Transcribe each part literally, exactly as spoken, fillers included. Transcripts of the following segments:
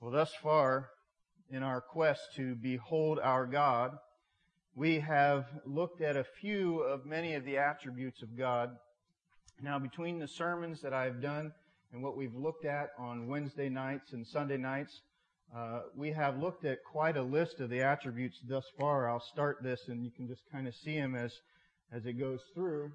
Well, thus far, in our quest to behold our God, we have looked at a few of many of the attributes of God. Now, between the sermons that I've done and what we've looked at on Wednesday nights and Sunday nights, uh, we have looked at quite a list of the attributes thus far. I'll start this and you can just kind of see them as, as it goes through.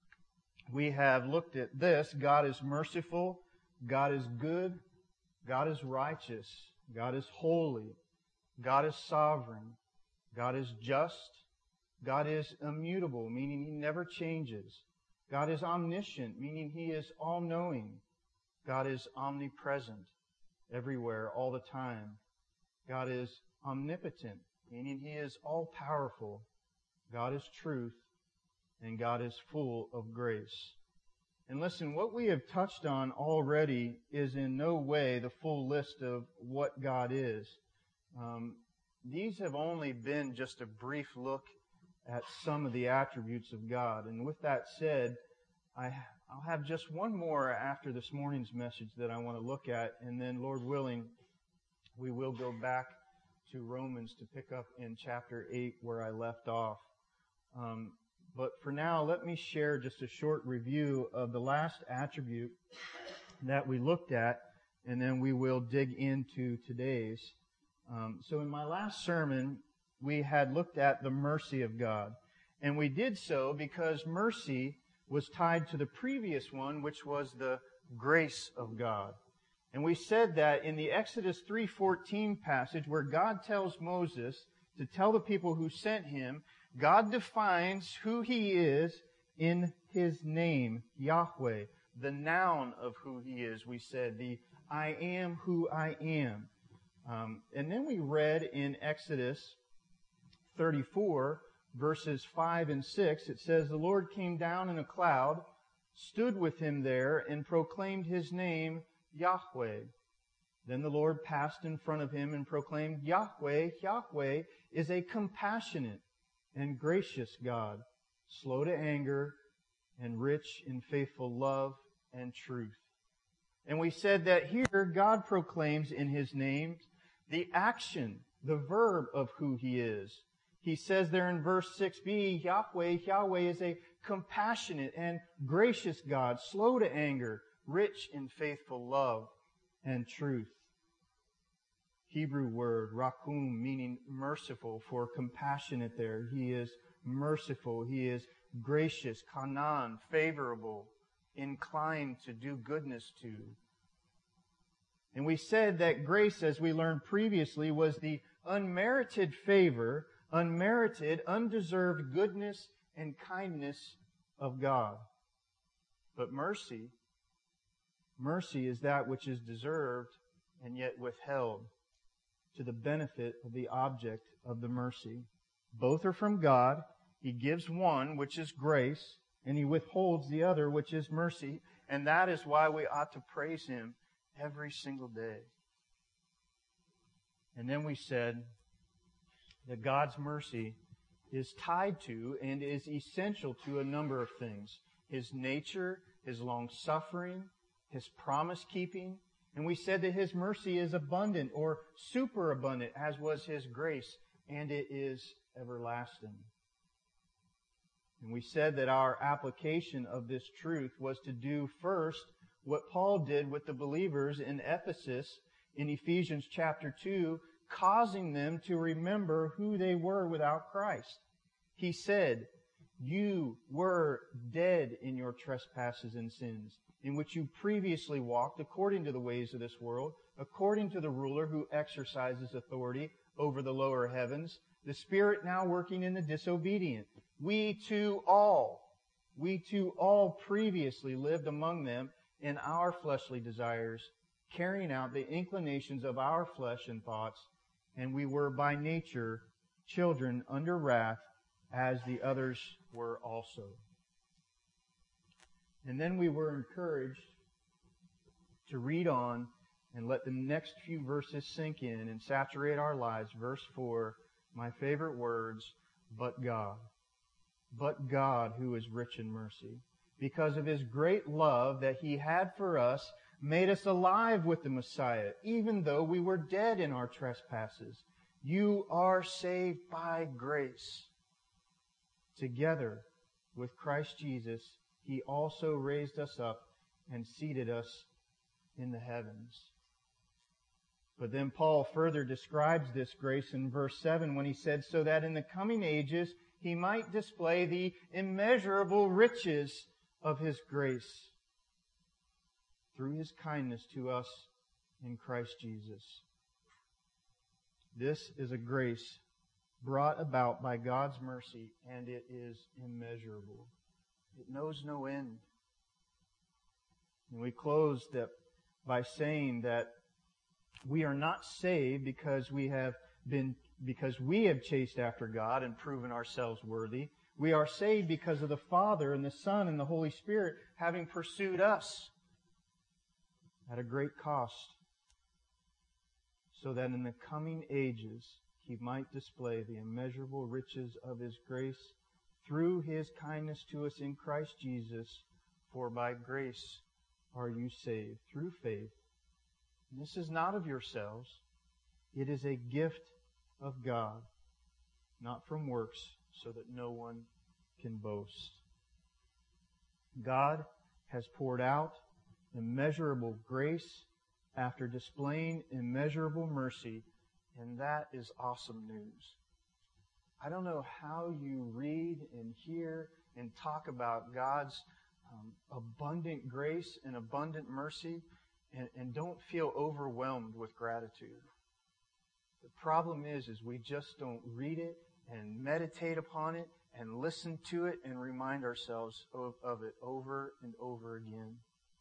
We have looked at this: God is merciful, God is good, God is righteous, God is holy, God is sovereign, God is just, God is immutable, meaning He never changes. God is omniscient, meaning He is all-knowing. God is omnipresent, everywhere, all the time. God is omnipotent, meaning He is all-powerful. God is truth, and God is full of grace. And listen, what we have touched on already is in no way the full list of what God is. Um, these have only been just a brief look at some of the attributes of God. And with that said, I, I'll have just one more after this morning's message that I want to look at, and then, Lord willing, we will go back to Romans to pick up in chapter eight where I left off. Um, But for now, let me share just a short review of the last attribute that we looked at, and then we will dig into today's. Um, so in my last sermon, we had looked at the mercy of God. And we did so because mercy was tied to the previous one, which was the grace of God. And we said that in the Exodus three fourteen passage, where God tells Moses to tell the people who sent him, God defines who He is in His name, Yahweh, the noun of who He is. We said the I am who I am. Um, and then we read in Exodus thirty-four, verses five and six, it says, "The Lord came down in a cloud, stood with him there, and proclaimed His name, Yahweh. Then the Lord passed in front of him and proclaimed, Yahweh, Yahweh is a compassionate and gracious God, slow to anger, and rich in faithful love and truth." And we said that here God proclaims in His name the action, the verb of who He is. He says there in verse six b, Yahweh, Yahweh is a compassionate and gracious God, slow to anger, rich in faithful love and truth. Hebrew word, rakum, meaning merciful, for compassionate there. He is merciful. He is gracious, kanan, favorable, inclined to do goodness to. And we said that grace, as we learned previously, was the unmerited favor, unmerited, undeserved goodness and kindness of God. But mercy, mercy is that which is deserved and yet withheld, to the benefit of the object of the mercy. Both are from God. He gives one, which is grace, and He withholds the other, which is mercy. And that is why we ought to praise Him every single day. And then we said that God's mercy is tied to and is essential to a number of things: His nature, His long-suffering, His promise-keeping. And we said that His mercy is abundant or superabundant, as was His grace, and it is everlasting. And we said that our application of this truth was to do first what Paul did with the believers in Ephesus in Ephesians chapter two, causing them to remember who they were without Christ. He said, "You were dead in your trespasses and sins, in which you previously walked according to the ways of this world, according to the ruler who exercises authority over the lower heavens, the spirit now working in the disobedient. We too all, we too all previously lived among them in our fleshly desires, carrying out the inclinations of our flesh and thoughts, and we were by nature children under wrath, as the others were also." And then we were encouraged to read on and let the next few verses sink in and saturate our lives. Verse four, my favorite words, "But God, but God who is rich in mercy, because of His great love that He had for us, made us alive with the Messiah, even though we were dead in our trespasses. You are saved by grace. Together with Christ Jesus, He also raised us up and seated us in the heavens. But then Paul further describes this grace in verse seven when he said, so that in the coming ages He might display the immeasurable riches of His grace through His kindness to us in Christ Jesus. This is a grace brought about by God's mercy, and it is immeasurable. It knows no end. And we close that by saying that we are not saved because we have been because we have chased after God and proven ourselves worthy. We are saved because of the Father and the Son and the Holy Spirit having pursued us at a great cost, so that in the coming ages He might display the immeasurable riches of His grace through His kindness to us in Christ Jesus. For by grace are you saved, through faith. And this is not of yourselves. It is a gift of God, not from works, so that no one can boast. God has poured out immeasurable grace after displaying immeasurable mercy, and that is awesome news. I don't know how you read and hear and talk about God's um, abundant grace and abundant mercy and, and don't feel overwhelmed with gratitude. The problem is, is we just don't read it and meditate upon it and listen to it and remind ourselves of, of it over and over again.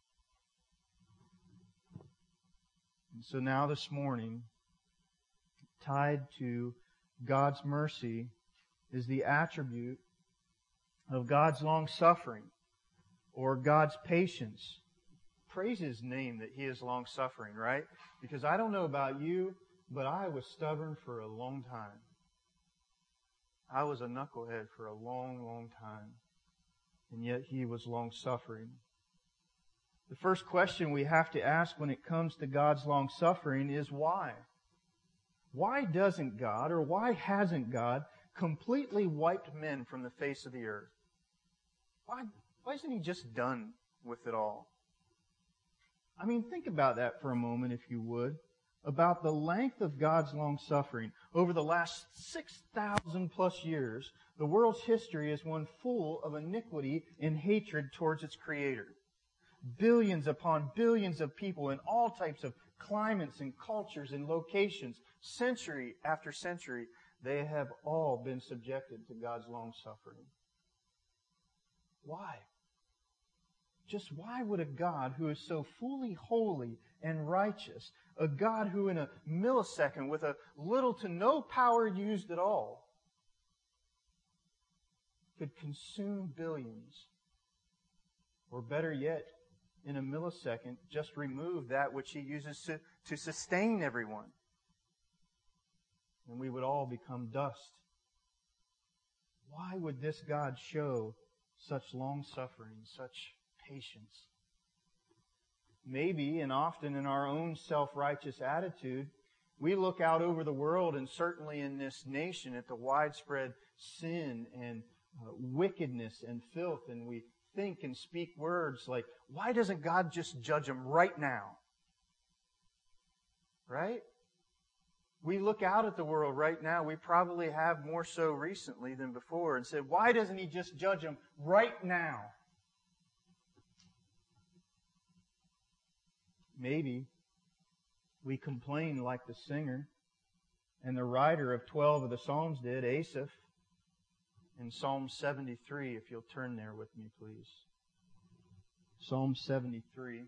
And so now this morning, tied to God's mercy is the attribute of God's long-suffering or God's patience. Praise His name that He is long-suffering, right? Because I don't know about you, but I was stubborn for a long time. I was a knucklehead for a long, long time. And yet He was long-suffering. The first question we have to ask when it comes to God's long-suffering is why? Why doesn't God, or why hasn't God, completely wiped men from the face of the earth? Why, why isn't He just done with it all? I mean, think about that for a moment, if you would, about the length of God's long-suffering. Over the last six thousand plus years, the world's history is one full of iniquity and hatred towards its Creator. Billions upon billions of people in all types of climates and cultures and locations, century after century, they have all been subjected to God's long-suffering. Why? Just why would a God who is so fully holy and righteous, a God who in a millisecond with a little to no power used at all, could consume billions, or better yet, in a millisecond, just remove that which He uses to, to sustain everyone, and we would all become dust? Why would this God show such long-suffering, such patience? Maybe, and often in our own self-righteous attitude, we look out over the world and certainly in this nation at the widespread sin and uh, wickedness and filth, and we think and speak words like, why doesn't God just judge them right now? Right? We look out at the world right now, we probably have more so recently than before, and said, why doesn't He just judge them right now? Maybe we complain like the singer and the writer of twelve of the Psalms did, Asaph, in Psalm seventy-three, if you'll turn there with me, please. Psalm seventy-three.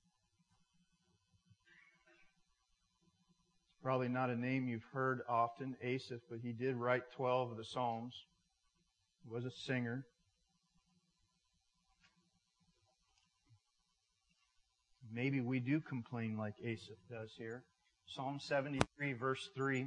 It's probably not a name you've heard often, Asaph, but he did write twelve of the Psalms. He was a singer. Maybe we do complain like Asaph does here. Psalm seventy-three, verse three.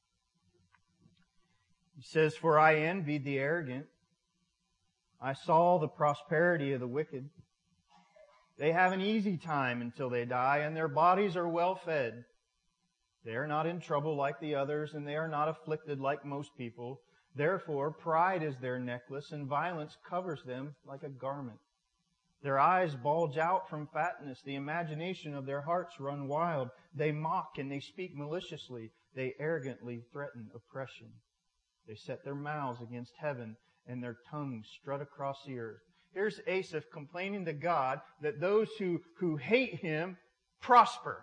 He says, for I envied the arrogant. I saw the prosperity of the wicked. They have an easy time until they die, and their bodies are well fed. They are not in trouble like the others, and they are not afflicted like most people. Therefore, pride is their necklace, and violence covers them like a garment. Their eyes bulge out from fatness. The imagination of their hearts run wild. They mock and they speak maliciously. They arrogantly threaten oppression. They set their mouths against heaven, and their tongues strut across the earth. Here's Asaph complaining to God that those who, who hate him prosper.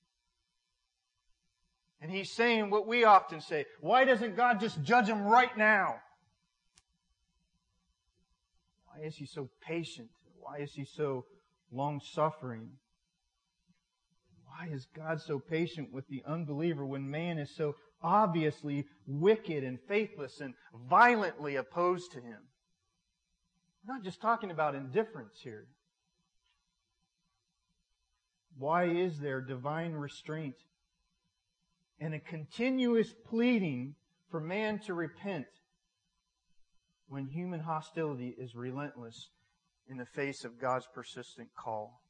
And he's saying what we often say, why doesn't God just judge them right now? Why is He so patient? Why is He so long-suffering? Why is God so patient with the unbeliever when man is so obviously wicked and faithless and violently opposed to Him? We're not just talking about indifference here. Why is there divine restraint and a continuous pleading for man to repent when human hostility is relentless in the face of God's persistent call?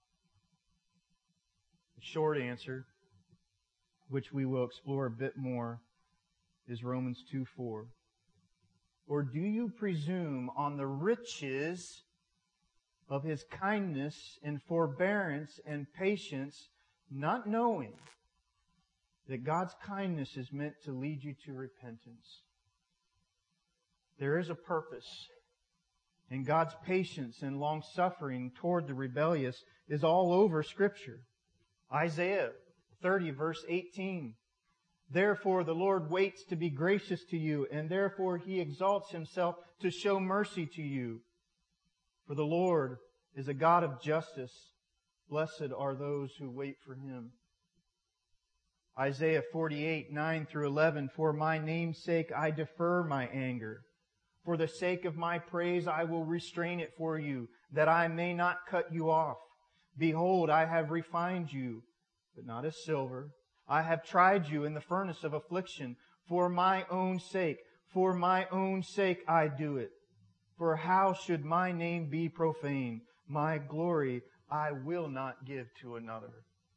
The short answer, which we will explore a bit more, is Romans two four. Or do you presume on the riches of His kindness and forbearance and patience, not knowing that God's kindness is meant to lead you to repentance? There is a purpose, and God's patience and long-suffering toward the rebellious is all over Scripture. Isaiah thirty, verse eighteen. Therefore the Lord waits to be gracious to you, and therefore He exalts Himself to show mercy to you. For the Lord is a God of justice. Blessed are those who wait for Him. Isaiah forty-eight, nine through eleven. For my name's sake I defer my anger. For the sake of my praise I will restrain it for you, that I may not cut you off. Behold, I have refined you, but not as silver. I have tried you in the furnace of affliction. For my own sake, for my own sake I do it. For how should my name be profaned? My glory I will not give to another.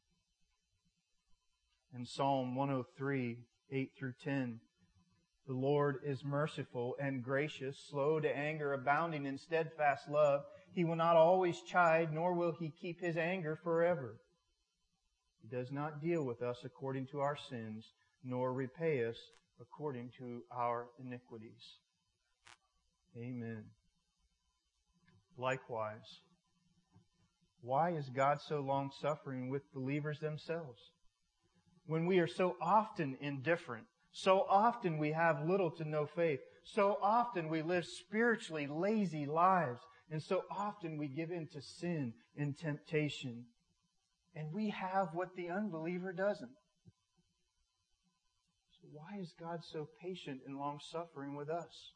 In Psalm one oh three, eight through ten, the Lord is merciful and gracious, slow to anger, abounding in steadfast love. He will not always chide, nor will He keep His anger forever. He does not deal with us according to our sins, nor repay us according to our iniquities. Amen. Likewise, why is God so long-suffering with believers themselves? When we are so often indifferent, so often we have little to no faith, so often we live spiritually lazy lives, and so often we give in to sin and temptation. And we have what the unbeliever doesn't. So why is God so patient and long-suffering with us?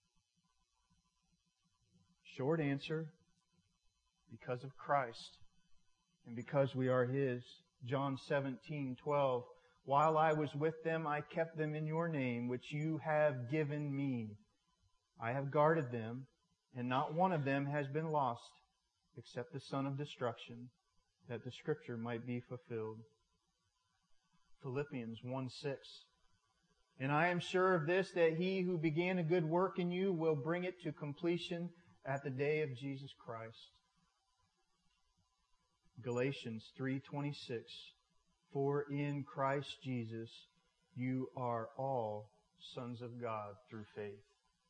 Short answer, because of Christ and because we are His. John seventeen, twelve. While I was with them, I kept them in your name, which you have given me. I have guarded them, and not one of them has been lost, except the son of destruction, that the Scripture might be fulfilled. Philippians one six. And I am sure of this, that He who began a good work in you will bring it to completion at the day of Jesus Christ. Galatians three twenty-six. For in Christ Jesus you are all sons of God through faith.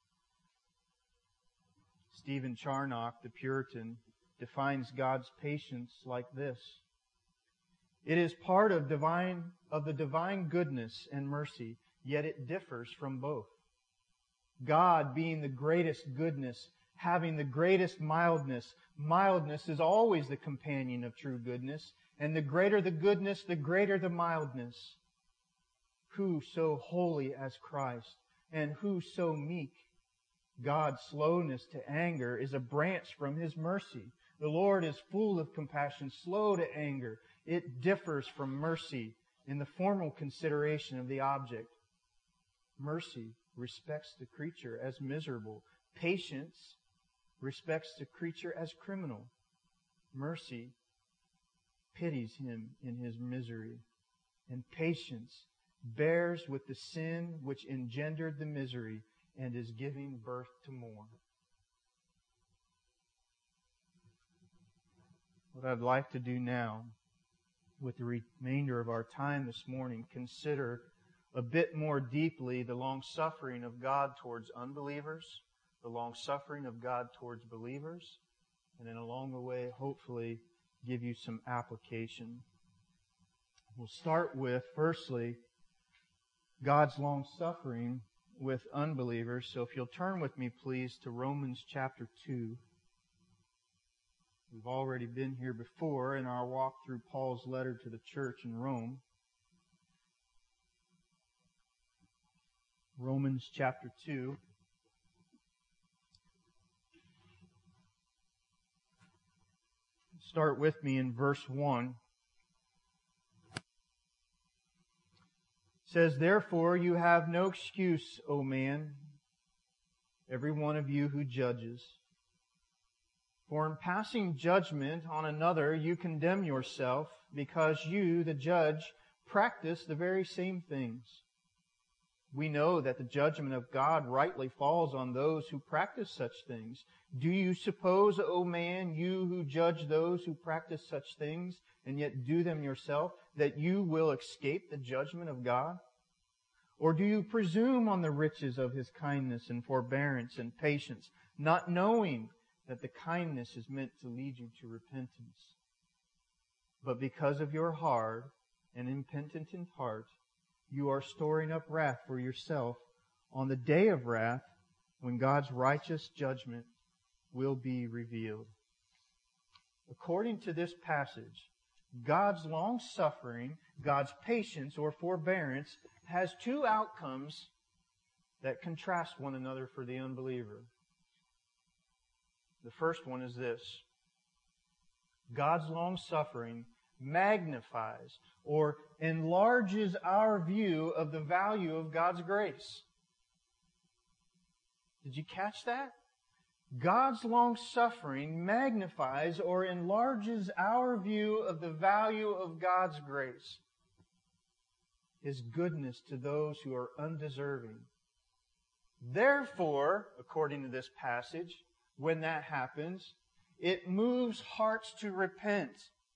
Stephen Charnock, the Puritan, defines God's patience like this. It is part of divine of the divine goodness and mercy, yet it differs from both. God being the greatest goodness, having the greatest mildness. Mildness is always the companion of true goodness, and the greater the goodness, the greater the mildness. Who so holy as Christ, and who so meek? God's slowness to anger is a branch from His mercy. The Lord is full of compassion, slow to anger. It differs from mercy in the formal consideration of the object. Mercy respects the creature as miserable. Patience respects the creature as criminal. Mercy pities him in his misery, and patience bears with the sin which engendered the misery and is giving birth to more. What I'd like to do now, with the remainder of our time this morning, consider a bit more deeply the long-suffering of God towards unbelievers, the long-suffering of God towards believers, and then along the way, hopefully, give you some application. We'll start with, firstly, God's long-suffering with unbelievers. So if you'll turn with me, please, to Romans chapter two. We've already been here before in our walk through Paul's letter to the church in Rome. Romans chapter two. Start with me in verse one. It says, "Therefore you have no excuse, O man, every one of you who judges. For in passing judgment on another you condemn yourself, because you, the judge, practice the very same things. We know that the judgment of God rightly falls on those who practice such things. Do you suppose, O man, you who judge those who practice such things, and yet do them yourself, that you will escape the judgment of God? Or do you presume on the riches of His kindness and forbearance and patience, not knowing that the kindness is meant to lead you to repentance? But because of your hard and impenitent heart, you are storing up wrath for yourself on the day of wrath, when God's righteous judgment will be revealed." According to this passage, God's long-suffering, God's patience or forbearance, has two outcomes that contrast one another for the unbeliever. The first one is this: God's long-suffering magnifies or enlarges our view of the value of God's grace. Did you catch that? God's long-suffering magnifies or enlarges our view of the value of God's grace, His goodness to those who are undeserving. Therefore, according to this passage, when that happens, it moves hearts to repent.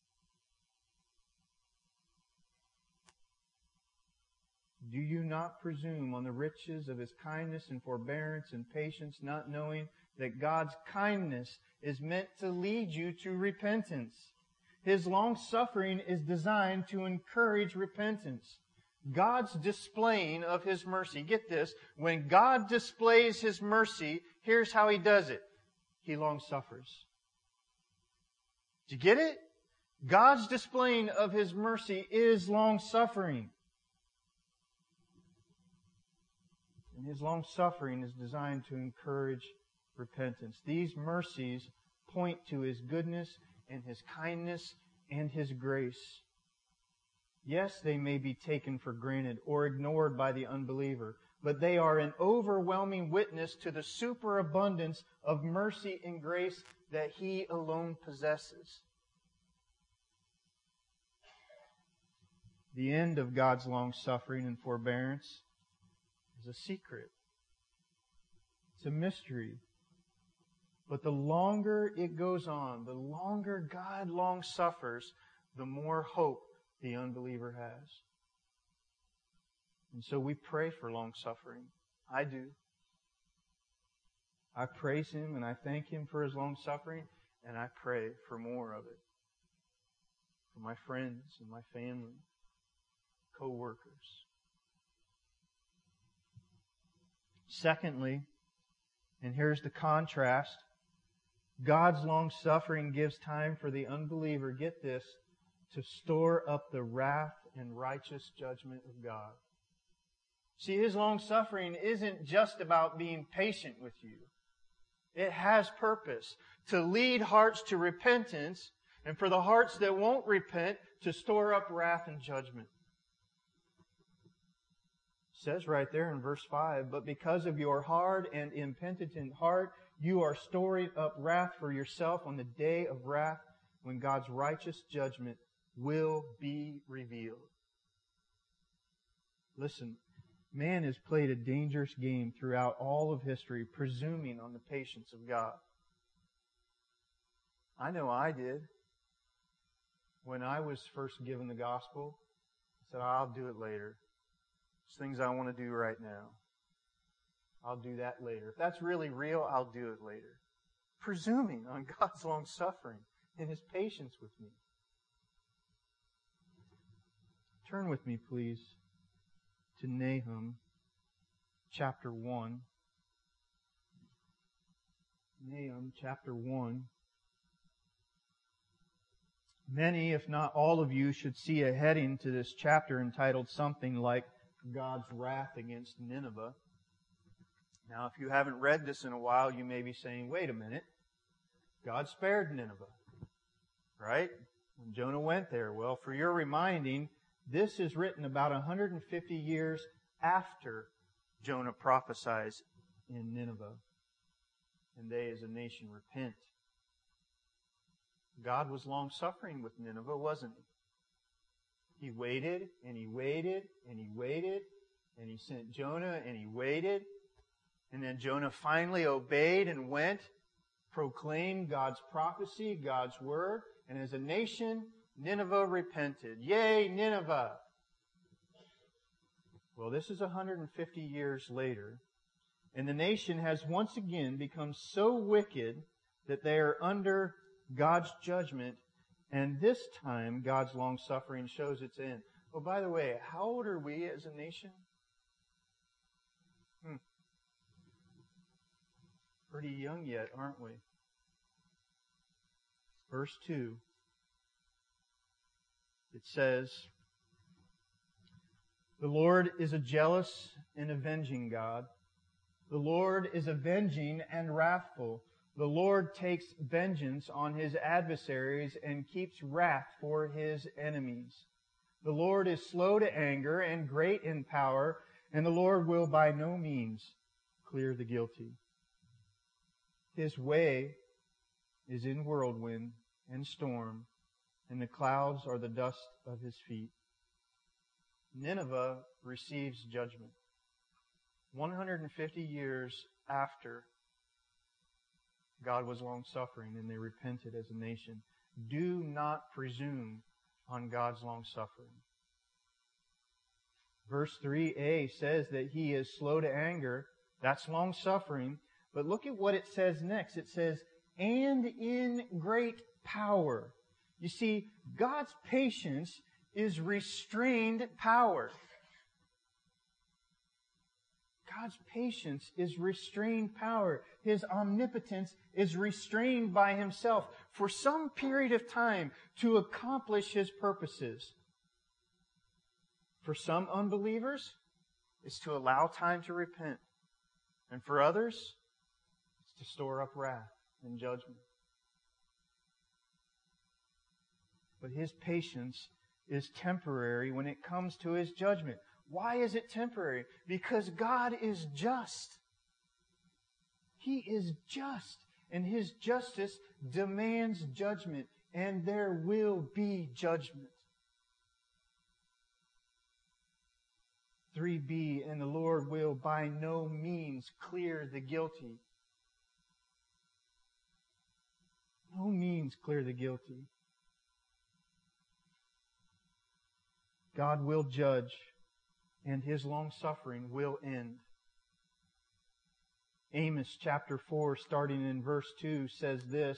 Do you not presume on the riches of His kindness and forbearance and patience, not knowing that God's kindness is meant to lead you to repentance? His long-suffering is designed to encourage repentance. God's displaying of His mercy. Get this, when God displays His mercy, here's how He does it. He long-suffers. Did you get it? God's displaying of His mercy is long-suffering. And His long-suffering is designed to encourage repentance. These mercies point to His goodness and His kindness and His grace. Yes, they may be taken for granted or ignored by the unbeliever, but they are an overwhelming witness to the superabundance of mercy and grace that He alone possesses. The end of God's long-suffering and forbearance is a secret. It's a mystery. But the longer it goes on, the longer God long suffers, the more hope the unbeliever has. And so we pray for long suffering. I do. I praise Him and I thank Him for His long suffering, and I pray for more of it. For my friends and my family, co-workers. Secondly, and here's the contrast, God's long-suffering gives time for the unbeliever, get this, to store up the wrath and righteous judgment of God. See, His long-suffering isn't just about being patient with you. It has purpose to lead hearts to repentance, and for the hearts that won't repent, to store up wrath and judgment. It says right there in verse five, "But because of your hard and impenitent heart, you are storing up wrath for yourself on the day of wrath, when God's righteous judgment will be revealed. Listen, man has played a dangerous game throughout all of history, presuming on the patience of God. I know I did. When I was first given the gospel, I said, I'll do it later. There's things I want to do right now. I'll do that later. If that's really real, I'll do it later. Presuming on God's long suffering and His patience with me. Turn with me, please, to Nahum chapter one. Nahum chapter one. Many, if not all of you, should see a heading to this chapter entitled something like God's wrath against Nineveh. Now, if you haven't read this in a while, you may be saying, wait a minute. God spared Nineveh, right? When Jonah went there. Well, for your reminding, this is written about one hundred fifty years after Jonah prophesies in Nineveh. And they as a nation repent. God was long-suffering with Nineveh, wasn't He? He waited, and He waited, and He waited, and He sent Jonah, and He waited. And then Jonah finally obeyed and went, proclaimed God's prophecy, God's word. And as a nation, Nineveh repented. Yay, Nineveh! Well, this is one hundred fifty years later. And the nation has once again become so wicked that they are under God's judgment. And this time, God's long-suffering shows its end. Oh, by the way, how old are we as a nation? Hmm. Pretty young yet, aren't we? Verse two. It says, the Lord is a jealous and avenging God. The Lord is avenging and wrathful. The Lord takes vengeance on His adversaries and keeps wrath for His enemies. The Lord is slow to anger and great in power, and the Lord will by no means clear the guilty. His way is in whirlwind and storm, and the clouds are the dust of His feet. Nineveh receives judgment. one hundred fifty years after God was long-suffering and they repented as a nation. Do not presume on God's long-suffering. Verse three a says that He is slow to anger. That's long-suffering. But look at what it says next. It says, and in great power. You see, God's patience is restrained power. God's patience is restrained power. His omnipotence is restrained by Himself for some period of time to accomplish His purposes. For some unbelievers, it's to allow time to repent. And for others, it's to store up wrath and judgment. But His patience is temporary when it comes to His judgment. Why is it temporary? Because God is just. He is just. And His justice demands judgment. And there will be judgment. three b, and the Lord will by no means clear the guilty. No means clear the guilty. God will judge, and His long-suffering will end. Amos chapter four, starting in verse two, says this,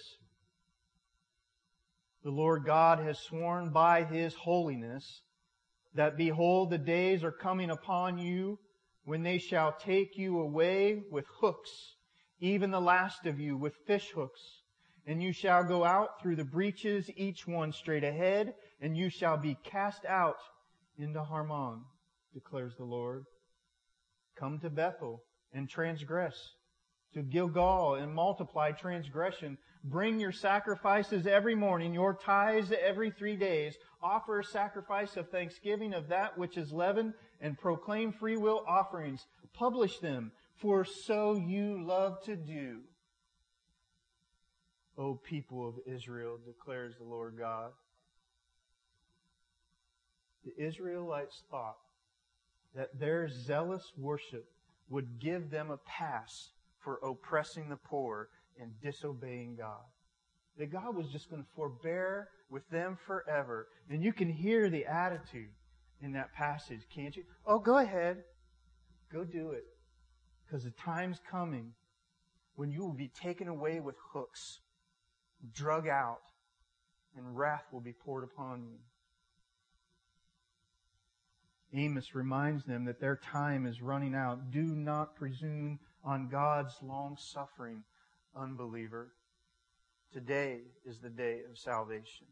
the Lord God has sworn by His holiness that, behold, the days are coming upon you when they shall take you away with hooks, even the last of you with fish hooks. And you shall go out through the breaches, each one straight ahead, and you shall be cast out into Harmon, declares the Lord. Come to Bethel and transgress, to Gilgal and multiply transgression. Bring your sacrifices every morning, your tithes every three days. Offer a sacrifice of thanksgiving of that which is leavened, and proclaim free will offerings. Publish them, for so you love to do. O people of Israel, declares the Lord God. the Israelites thought that their zealous worship would give them a pass for oppressing the poor and disobeying God. That God was just going to forbear with them forever. And you can hear the attitude in that passage, can't you? Oh, go ahead. Go do it. Because the time's coming when you will be taken away with hooks, drug out, and wrath will be poured upon you. Amos reminds them that their time is running out. Do not presume on God's long-suffering, unbeliever. Today is the day of salvation.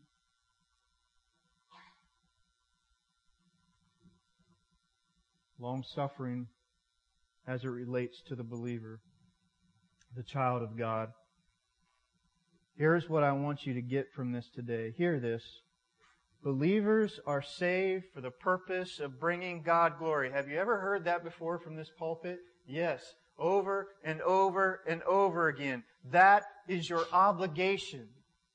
Long-suffering as it relates to the believer, the child of God. Here's what I want you to get from this today. Hear this. Believers are saved for the purpose of bringing God glory. Have you ever heard that before from this pulpit? Yes. Over and over and over again. That is your obligation.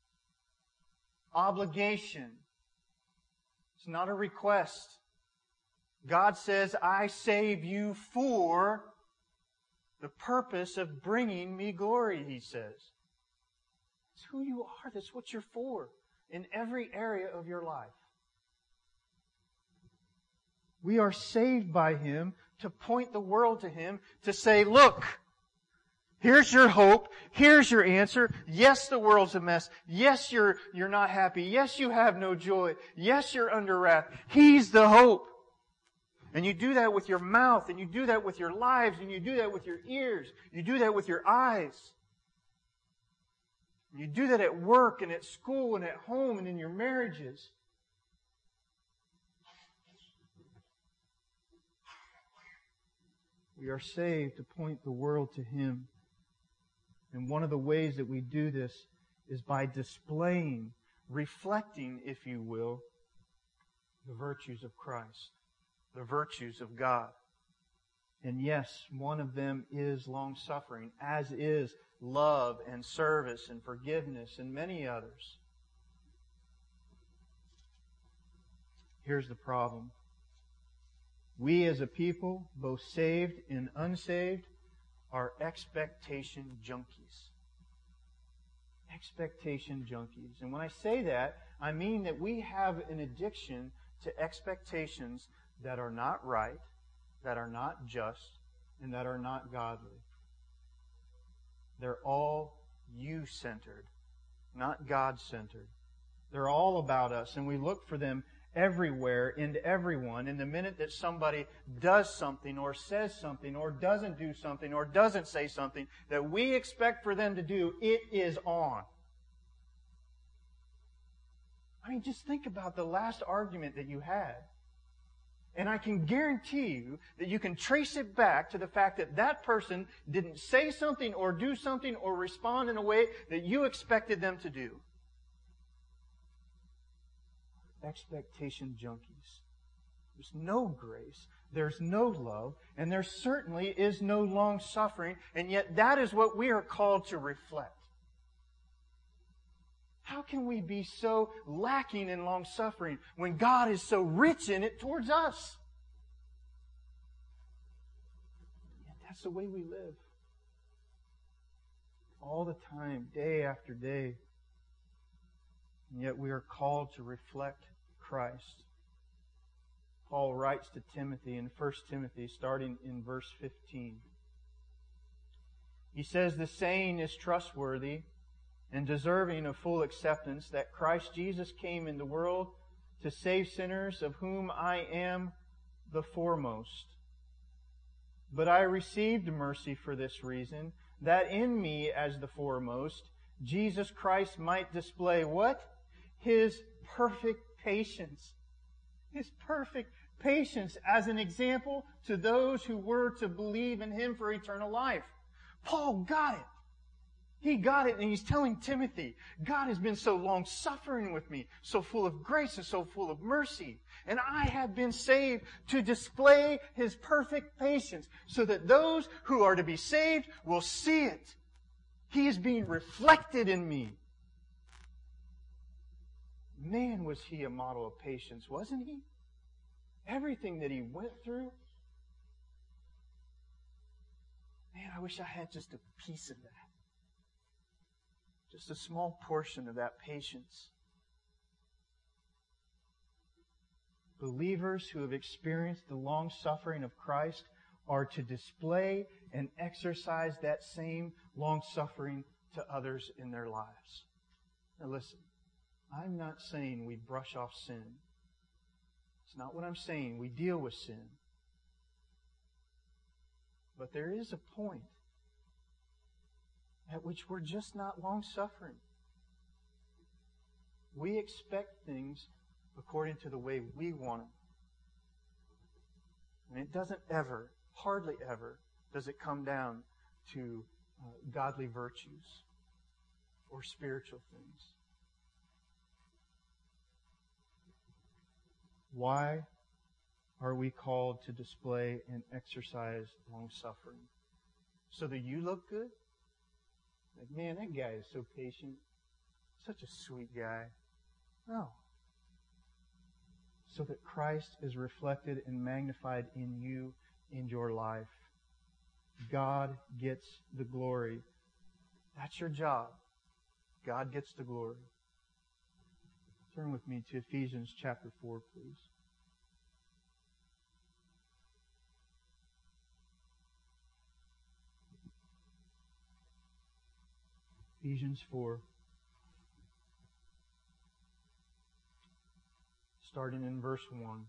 Obligation. It's not a request. God says, I save you for the purpose of bringing me glory, He says. It's who you are. That's what you're for in every area of your life. We are saved by Him to point the world to Him, to say, look, here's your hope. Here's your answer. Yes, the world's a mess. Yes, you're, you're not happy. Yes, you have no joy. Yes, you're under wrath. He's the hope. And you do that with your mouth, and you do that with your lives, and you do that with your ears. You do that with your eyes. You do that at work and at school and at home and in your marriages. We are saved to point the world to Him. And one of the ways that we do this is by displaying, reflecting, if you will, the virtues of Christ, the virtues of God. And yes, one of them is long-suffering, as is love and service and forgiveness and many others. Here's the problem. We as a people, both saved and unsaved, are expectation junkies. Expectation junkies. And when I say that, I mean that we have an addiction to expectations that are not right, that are not just, and that are not godly. They're all you-centered, not God-centered. They're all about us, and we look for them everywhere in everyone. And the minute that somebody does something or says something or doesn't do something or doesn't say something that we expect for them to do, it is on. I mean, just think about the last argument that you had. And I can guarantee you that you can trace it back to the fact that that person didn't say something or do something or respond in a way that you expected them to do. Expectation junkies. There's no grace, there's no love, and there certainly is no long-suffering, and yet that is what we are called to reflect. How can we be so lacking in long-suffering when God is so rich in it towards us? Yet that's the way we live. All the time, day after day. And yet we are called to reflect Christ. Paul writes to Timothy in First Timothy, starting in verse fifteen. He says, "The saying is trustworthy and deserving of full acceptance, that Christ Jesus came in the world to save sinners, of whom I am the foremost. But I received mercy for this reason, that in me as the foremost, Jesus Christ might display" what? His perfect patience. His perfect patience as an example to those who were to believe in Him for eternal life. Paul got it. He got it, and he's telling Timothy, God has been so long-suffering with me, so full of grace and so full of mercy. And I have been saved to display His perfect patience so that those who are to be saved will see it. He is being reflected in me. Man, was he a model of patience, wasn't he? everything that He went through, man, I wish I had just a piece of that. Just a small portion of that patience. Believers who have experienced the long suffering of Christ are to display and exercise that same long suffering to others in their lives. Now listen, I'm not saying we brush off sin. It's not what I'm saying. We deal with sin. But there is a point at which we're just not long suffering. We expect things according to the way we want them. And it doesn't ever, hardly ever, does it come down to uh, godly virtues or spiritual things. Why are we called to display and exercise long suffering? So that you look good? Like, man, that guy is so patient. Such a sweet guy. No. So that Christ is reflected and magnified in you, in your life. God gets the glory. That's your job. God gets the glory. Turn with me to Ephesians chapter four, please. Ephesians four. Starting in verse one.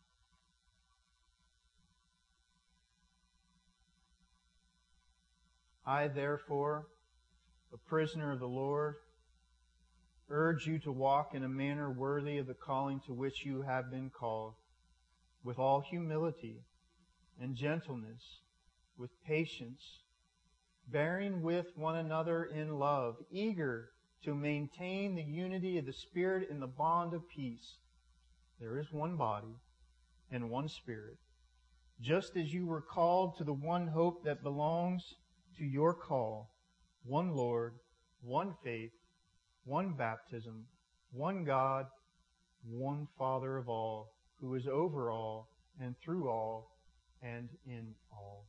I, therefore, a prisoner of the Lord, urge you to walk in a manner worthy of the calling to which you have been called, with all humility and gentleness, with patience, bearing with one another in love, eager to maintain the unity of the Spirit in the bond of peace. There is one body and one Spirit, just as you were called to the one hope that belongs to your call, one Lord, one faith, one baptism, one God, one Father of all, who is over all and through all and in all.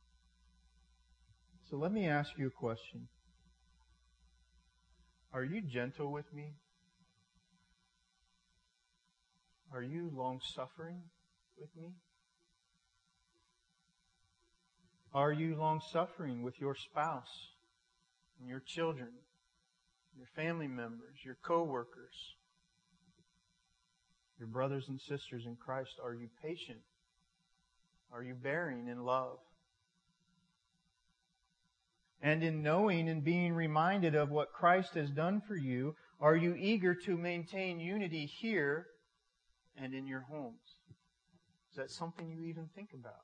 So let me ask you a question. Are you gentle with me? Are you long-suffering with me? Are you long-suffering with your spouse and your children, your family members, your co-workers, your brothers and sisters in Christ? Are you patient? Are you bearing in love? And in knowing and being reminded of what Christ has done for you, are you eager to maintain unity here and in your homes? Is that something you even think about?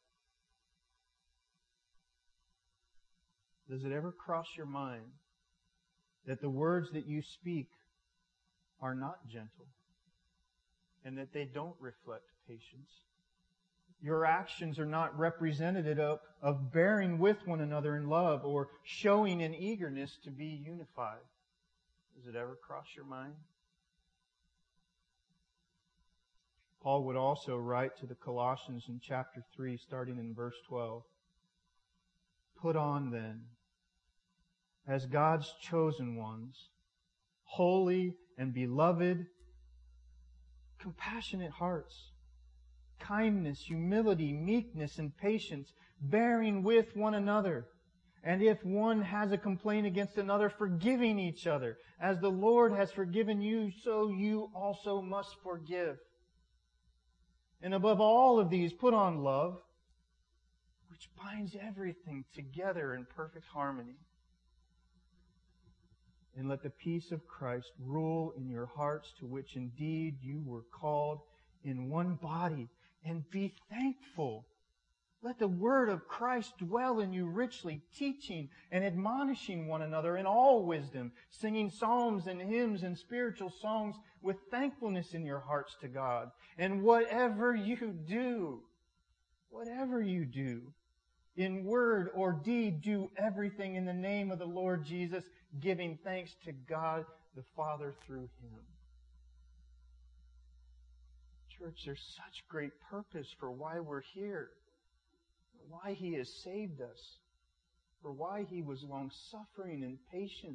Does it ever cross your mind that the words that you speak are not gentle and that they don't reflect patience? Your actions are not representative of, of bearing with one another in love or showing an eagerness to be unified. Does it ever cross your mind? Paul would also write to the Colossians in chapter three, starting in verse twelve. Put on then, as God's chosen ones, holy and beloved, compassionate hearts, kindness, humility, meekness, and patience, bearing with one another. And if one has a complaint against another, forgiving each other. As the Lord has forgiven you, so you also must forgive. And above all of these, put on love, which binds everything together in perfect harmony. And let the peace of Christ rule in your hearts, to which indeed you were called in one body. And be thankful. Let the word of Christ dwell in you richly, teaching and admonishing one another in all wisdom, singing psalms and hymns and spiritual songs with thankfulness in your hearts to God. And whatever you do, whatever you do, in word or deed, do everything in the name of the Lord Jesus, giving thanks to God the Father through Him. Church, there's such great purpose for why we're here, why He has saved us, for why He was long-suffering and patient.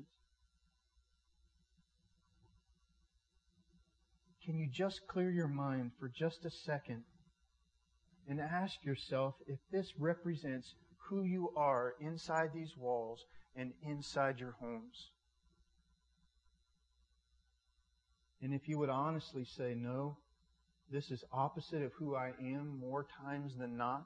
Can you just clear your mind for just a second and ask yourself if this represents who you are inside these walls and inside your homes? And if you would honestly say, no, this is opposite of who I am more times than not,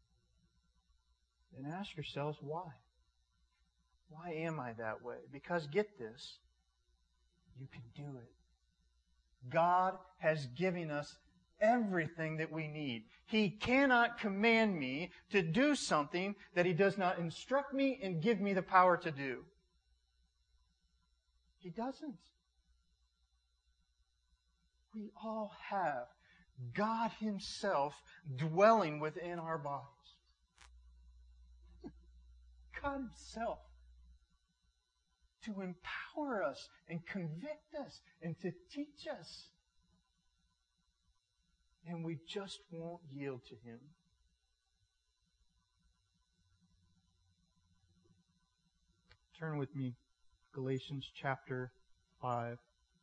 then ask yourselves why. Why am I that way? Because get this, you can do it. God has given us everything that we need. He cannot command me to do something that He does not instruct me and give me the power to do. He doesn't. We all have God Himself dwelling within our bodies. God Himself to empower us and convict us and to teach us. And we just won't yield to Him. Turn with me, Galatians chapter five.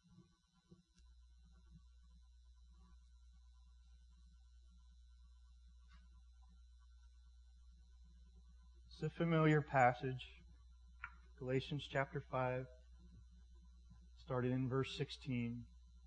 It's a familiar passage. Galatians chapter five, started in verse sixteen.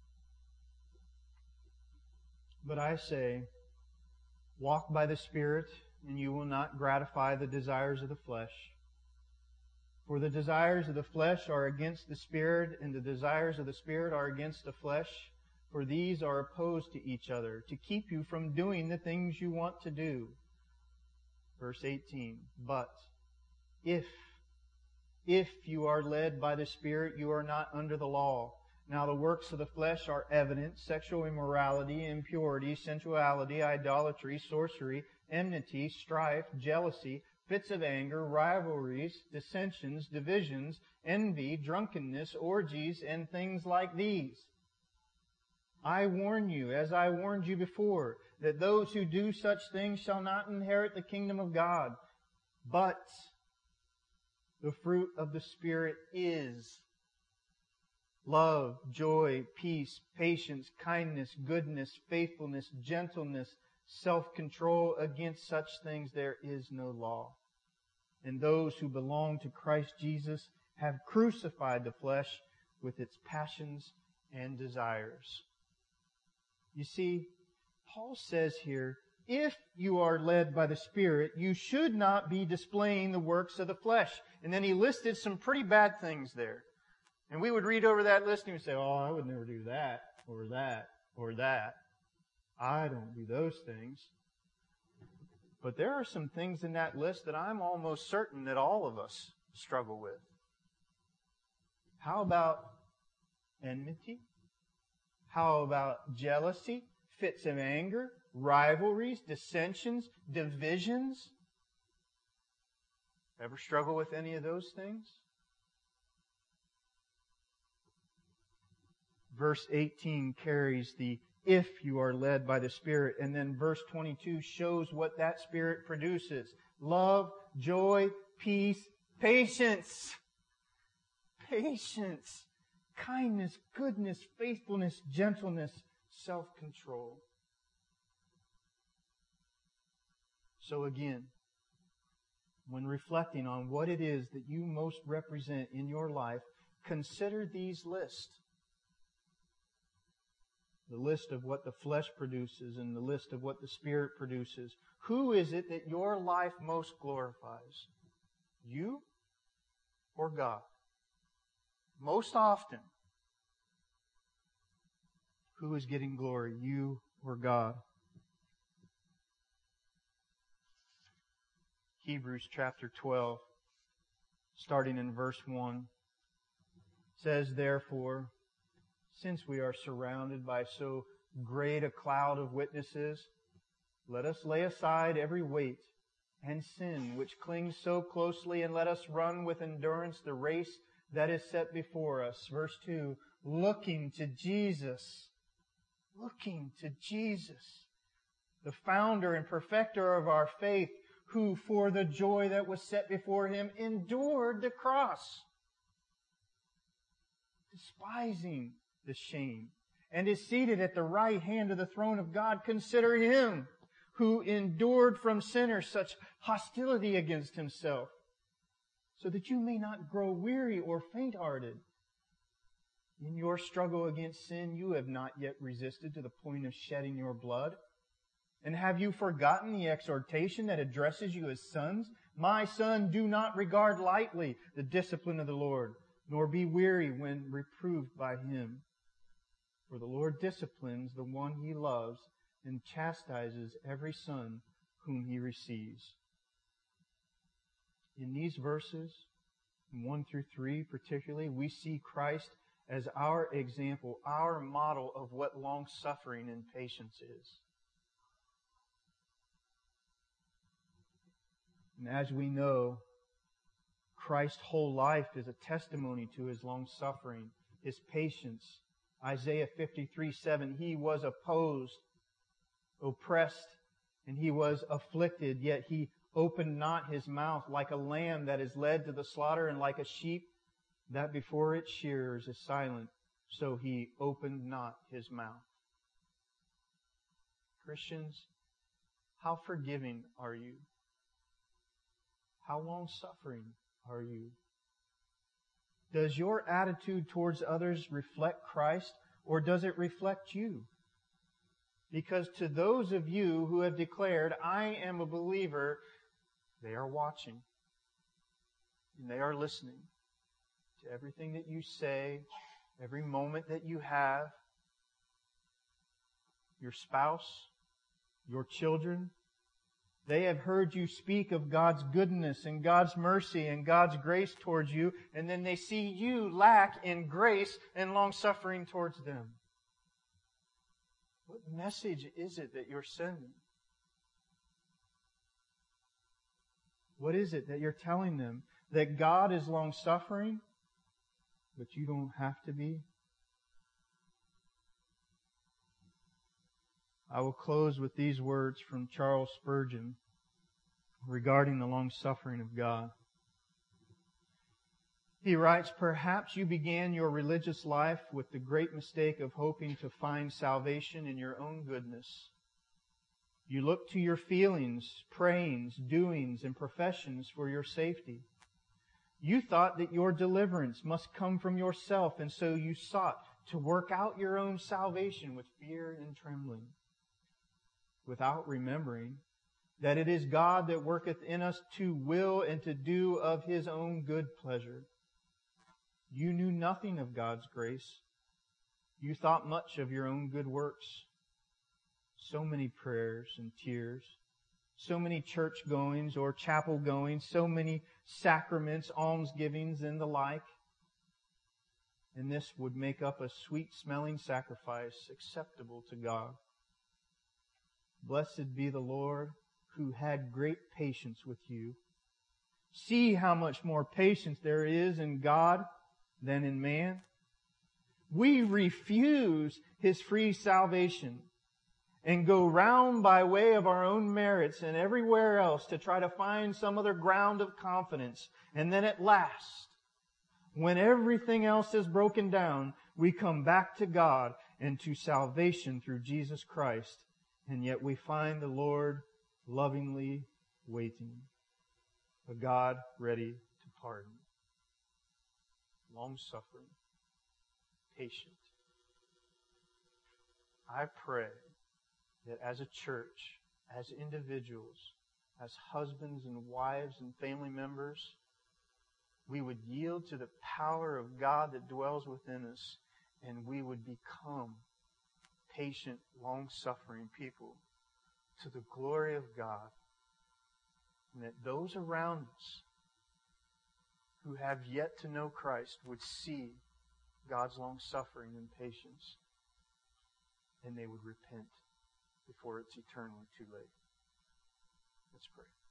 But I say, walk by the Spirit, and you will not gratify the desires of the flesh. For the desires of the flesh are against the Spirit, and the desires of the Spirit are against the flesh. For these are opposed to each other, to keep you from doing the things you want to do. Verse eighteen. But if, if you are led by the Spirit, you are not under the law. Now the works of the flesh are evident: sexual immorality, impurity, sensuality, idolatry, sorcery, enmity, strife, jealousy, fits of anger, rivalries, dissensions, divisions, envy, drunkenness, orgies, and things like these. I warn you, as I warned you before, that those who do such things shall not inherit the kingdom of God. But the fruit of the Spirit is love, joy, peace, patience, kindness, goodness, faithfulness, gentleness, self-control. Against such things there is no law. And those who belong to Christ Jesus have crucified the flesh with its passions and desires. You see, Paul says here, if you are led by the Spirit, you should not be displaying the works of the flesh. And then he listed some pretty bad things there. And we would read over that list and we would say, oh, I would never do that, or that, or that. I don't do those things. But there are some things in that list that I'm almost certain that all of us struggle with. How about enmity? How about jealousy, fits of anger, rivalries, dissensions, divisions? Ever struggle with any of those things? Verse eighteen carries the if you are led by the Spirit. And then verse twenty-two shows what that Spirit produces. Love, joy, peace, patience. Patience. Kindness, goodness, faithfulness, gentleness, self-control. So again, when reflecting on what it is that you most represent in your life, consider these lists. The list of what the flesh produces and the list of what the Spirit produces. Who is it that your life most glorifies? You or God? Most often, who is getting glory? You or God? Hebrews chapter twelve, starting in verse one, says, therefore, since we are surrounded by so great a cloud of witnesses, let us lay aside every weight and sin which clings so closely, and let us run with endurance the race that is set before us. Verse two, looking to Jesus, looking to Jesus, the founder and perfecter of our faith, who for the joy that was set before Him endured the cross, despising the shame, and is seated at the right hand of the throne of God. Consider Him who endured from sinners such hostility against Himself, so that you may not grow weary or faint-hearted. In your struggle against sin, you have not yet resisted to the point of shedding your blood. And have you forgotten the exhortation that addresses you as sons? My son, do not regard lightly the discipline of the Lord, nor be weary when reproved by Him. For the Lord disciplines the one He loves and chastises every son whom He receives. In these verses, one through three particularly, we see Christ as our example, our model of what long-suffering and patience is. And as we know, Christ's whole life is a testimony to His long-suffering, His patience. Isaiah fifty-three seven, He was opposed, oppressed, and He was afflicted, yet He opened not His mouth, like a lamb that is led to the slaughter, and like a sheep that before its shearers is silent, so He opened not His mouth. Christians, how forgiving are you? How long-suffering are you? Does your attitude towards others reflect Christ, or does it reflect you? Because to those of you who have declared, I am a believer, they are watching. And they are listening to everything that you say, every moment that you have. Your spouse, your children, they have heard you speak of God's goodness and God's mercy and God's grace towards you, and then they see you lack in grace and long-suffering towards them. What message is it that you're sending? What is it that you're telling them? That God is long-suffering, but you don't have to be? I will close with these words from Charles Spurgeon regarding the long-suffering of God. He writes, perhaps you began your religious life with the great mistake of hoping to find salvation in your own goodness. You looked to your feelings, prayings, doings, and professions for your safety. You thought that your deliverance must come from yourself, and so you sought to work out your own salvation with fear and trembling, without remembering that it is God that worketh in us to will and to do of His own good pleasure. You knew nothing of God's grace. You thought much of your own good works. So many prayers and tears, so many church goings or chapel goings, so many sacraments, almsgivings, and the like. And this would make up a sweet-smelling sacrifice acceptable to God. Blessed be the Lord who had great patience with you. See how much more patience there is in God than in man. We refuse His free salvation and go round by way of our own merits and everywhere else to try to find some other ground of confidence. And then at last, when everything else is broken down, we come back to God and to salvation through Jesus Christ. And yet we find the Lord lovingly waiting, a God ready to pardon, long-suffering, patient. I pray that as a church, as individuals, as husbands and wives and family members, we would yield to the power of God that dwells within us, and we would become patient, long-suffering people to the glory of God. And that those around us who have yet to know Christ would see God's long-suffering and patience, and they would repent before it's eternally too late. Let's pray.